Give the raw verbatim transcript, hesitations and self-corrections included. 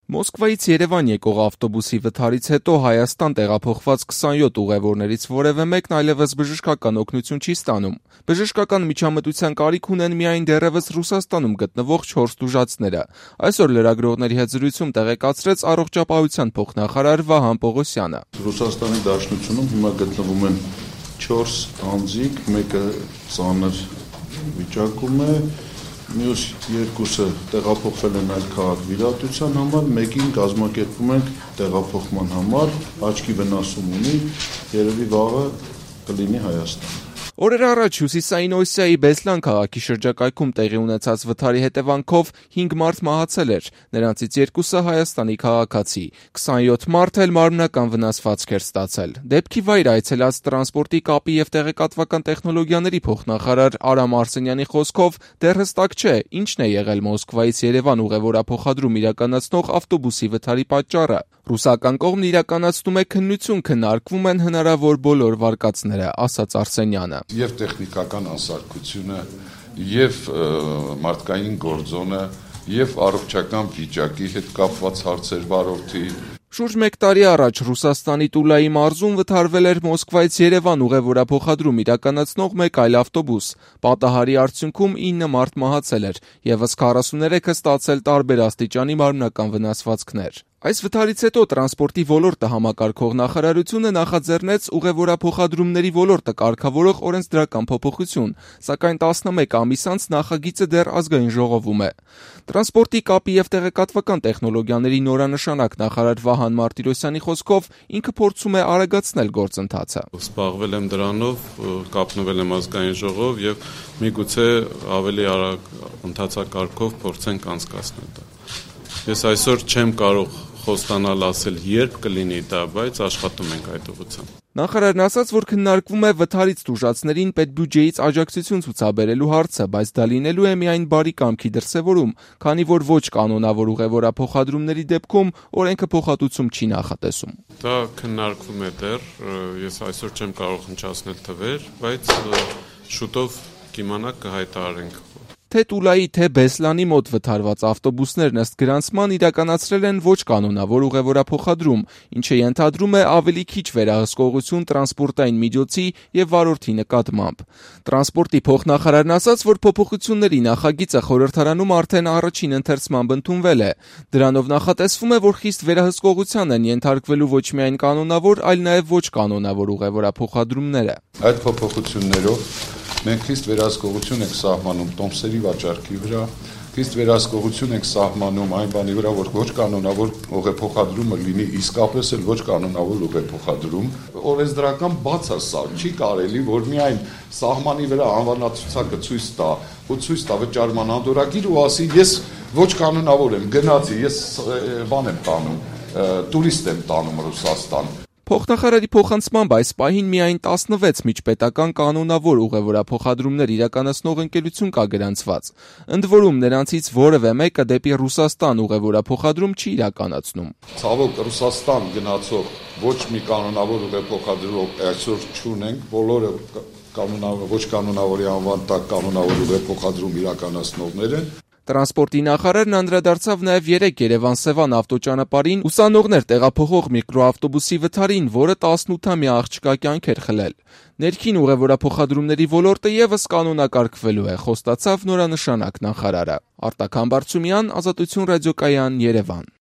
Մոսկվայից Երևան եկող ավտոբուսի վթարից հետո Հայաստան տեղափոխված քսանյոթ ուղևորներից որևէ մեկն այլևս բժշկական օգնություն չի ստանում։ Բժշկական միջամտության կարիք ունեն միայն դեռևս Ռուսաստանում գտնվող չորս տուժածները։ Այսօր լրագրողների հետ զրույցում տեղեկացրեց առողջապահության փոխնախարար Վահան Պողոսյանը։ Ռուսաստանի Դաշնությունում հիմա գտնվում են չորս անձիկ, մեկը ծանր վիճակում է, մյուս երկուսը տեղափոխվել են այլ քաղաք վիրահատության համար, մեկին կազմակերպում ենք տեղափոխման համար, աչքի վնասում ունի, երևի վաղը կլինի Հայաստան։ Օրեր առաջ Հյուսիսային Օսիայի Բեսլան քաղաքի շրջակայքում տեղի ունեցած վթարի հետևանքով հինգ մարդ մահացել էր, նրանցից երկուսը Հայաստանի քաղաքացի, քսանյոթ մարդ էլ մարմնական վնասվածք էր ստացել։ Դեպքի վայր այցելած տրանսպորտի կապի և տեղեկատվական տեխնոլոգիաների փոխնախարար Արամ Արսենյանի խոսքով դեռ հստակ չէ, ինչն է եղել Մոսկվայից Երևան ուղևորափոխադրում իրականացնող ավտոբուսի վթարի պատճառը։ Ռուսական կողմն իրականացնում է քննություն, քննարկվում են հնարավոր բոլոր վարկածները, ասաց Արսենյանը։ Եվ տեխնիկական անսարքությունը, եւ մարդկային գործոնը, եւ առողջական վիճակի հետ կապված հարցեր վարորդի։ Շուրջ մեկ տարի առաջ Ռուսաստանի Տուլայի մարզում վթարվել էր Մոսկվայից Երևան ուղևորափոխադրում իրականացնող մեկ այլ ավտոբուս։ Պատահարի արդյունքում ինը մարդ մահացել էր, եւս քառասուներեքը ստացել տարբեր աստիճանի մարմնական վնասվածքներ։ Այս վթարից հետո տրանսպորտի ոլորտը համակարգող նախարարությունը նախաձեռնեց ուղևորափոխադրումների ոլորտը կարգավորող օրենսդրական փոփոխություն, սակայն տասնմեկ ամիս անց նախագիծը դեռ ազգային ժողովում է։ Տրանսպորտի կապի և տեղեկատվական տեխնոլոգիաների նորանշանակ նախարար Վահան Մարտիրոսյանի խոսքով ինքը փորձում է արագացնել գործընթացը։ Զբաղվել եմ դրանով, կապնվել եմ ազգային ժողով եւ միգուցե ավելի արագ ընթացակարգով փորձենք անցկացնել դա։ Ես այսօր չեմ կարող խոստանալ ասել երբ կլինի դա, բայց աշխատում ենք այդ ուղղությամբ։ Նախարարն ասաց, որ քննարկվում է վթարից տուժածներին պետբյուջեից աջակցություն ցուցաբերելու հարցը, բայց դա լինելու է միայն բարի կամքի դրսևորում, քանի որ ոչ կանոնավոր ուղևորափոխադրումների դեպքում օրենքը փոխհատուցում չի նախատեսում։ Դա քննարկվում է դեռ, ես այսօր չեմ կարող հնչեցնել թվեր, բայց շուտով կիմանաք կհայտարարենք։ Թե Տուլայի, թե Բեսլանի մոտ վթարված ավտոբուսներն ըստ գրանցման իրականացրել են ոչ կանոնավոր ուղևորափոխադրում, ինչը ենթադրում է ավելի քիչ վերահսկողություն տրանսպորտային միջոցի և վարորդի նկատմամբ։ Տրանսպորտի փոխնախարարն ասաց, որ փոփոխությունների նախագիծը խորհրդարանում արդեն առաջին ընթերցմամբ ընդունվել է։ Դրանով նախատեսվում է, որ խիստ վերահսկողության են ենթարկվելու ոչ միայն կանոնավոր, այլ նաև ոչ կանոնավոր ուղևորափոխադրումները։ Այդ փոփոխություններով մենք խիստ վերահսկողություն ենք սահմանում տոմսերի վաճառքի վրա, խիստ վերահսկողություն ենք սահմանում այն բանի վրա, որ ոչ կանոնավոր ուղևորափոխադրումը լինի իսկապես էլ ոչ կանոնավոր ուղևորափոխադրում։ Օրենսդրական բաց է սա, չի կարելի, որ միայն սահմանի վրա անվանացուցակը ցույց տա ու ցույց տա վճարման անդորրագիր ու ասի ես ոչ կանոնավոր եմ գնացի, ես բան եմ տանում, տուրիստ եմ տանում Ռուսաստան։ Փոխնախարարի փոխանցմամբ այս պահին միայն տասնվեց միջպետական կանոնավոր ուղևորափոխադրումներ իրականացնող ընկերություն կա գրանցված։ Ընդ որում նրանցից որևէ մեկը դեպի Ռուսաստան ուղևորափոխադրում չի իրականացնում։ Ցավոք Ռուսաստան գնացող ոչ մի կանոնավոր ուղևորափոխադրող այսօր չունենք, բոլորը կանոնավոր ոչ կանոնավորի անվան տակ կանոնավոր ուղևորափոխադրում իրականացնողներ են։ Տրանսպորտի նախարարն անդրադարձավ նաև երեկ Երևան-Սևան ավտոճանապարհին ուսանողներ տեղափոխող միկրոավտոբուսի վթարին, որը տասնութամյա աղջկա կյանք էր խլել։ Ներքին ուղևորափոխադրումների ոլորտը ևս կանոնակարգվելու է, խոստացավ նորանշանակ նախարարը։ Արտակ Համբարձումյան, Ազատություն ռադիոկայան, Երևան։